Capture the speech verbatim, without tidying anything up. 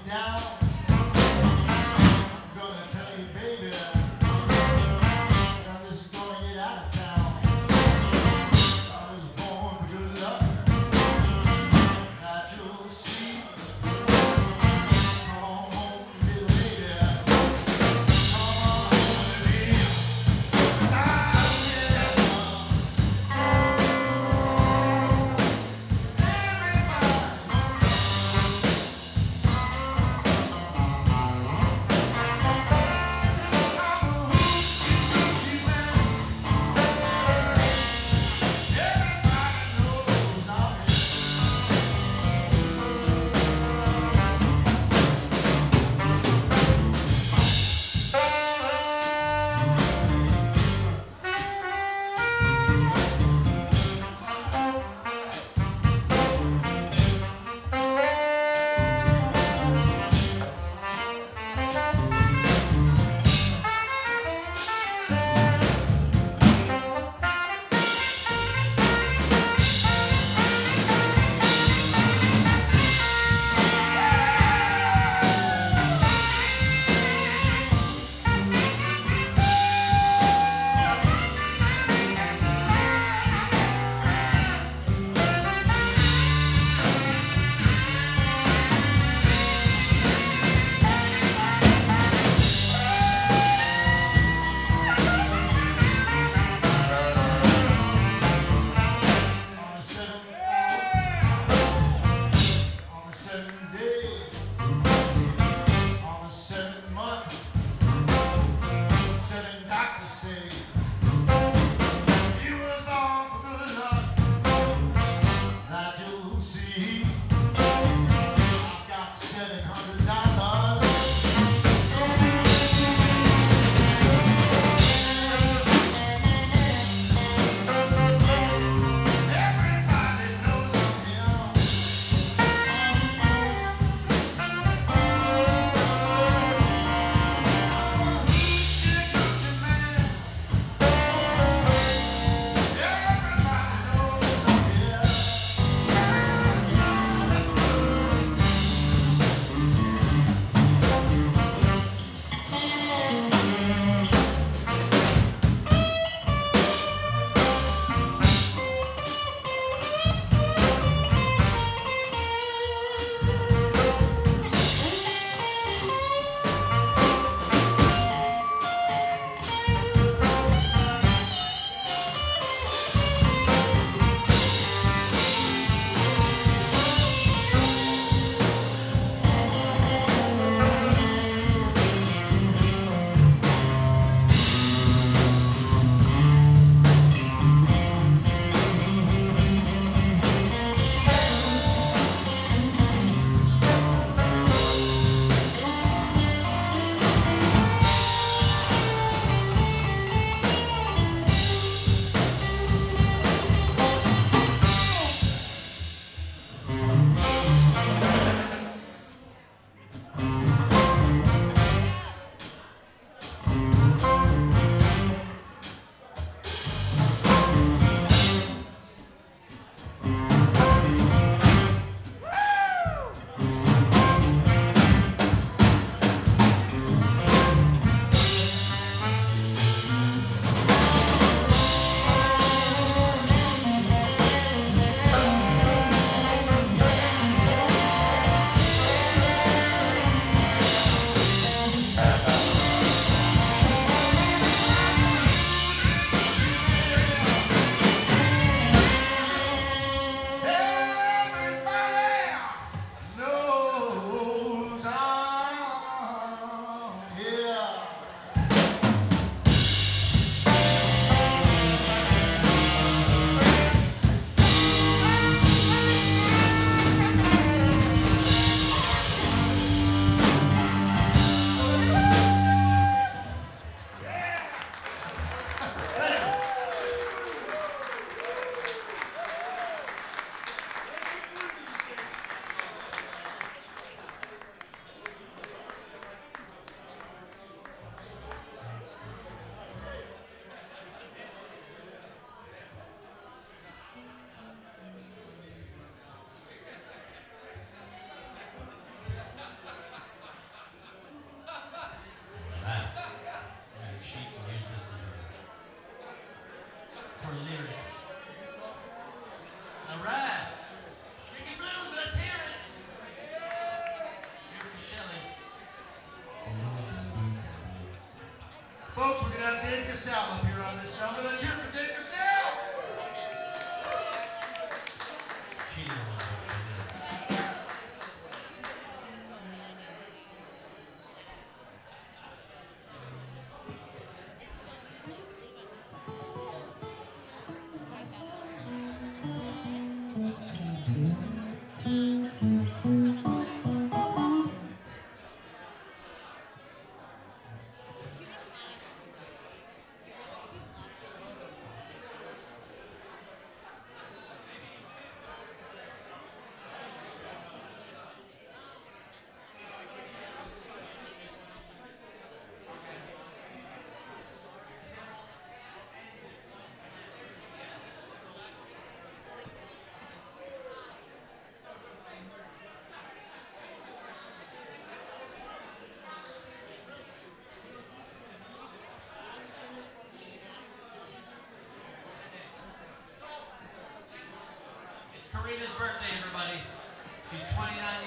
Now, I'm gonna tell you, baby, I'm just gonna get out of town. I was born for good luck, natural speed. Come on home, little lady. Come on home, baby. Time, on the seventh on the seventh day, on the seventh month, seven doctors say you was born for good enough. Now you'll see, I've got seven hundred dollars. Everybody knows him. He's a Gucci man. Everybody knows him. Folks, we're going to have Dave Cassell up here on this number. Let's hear it for Dave Cassell! Karina's birthday, everybody. She's twenty-nine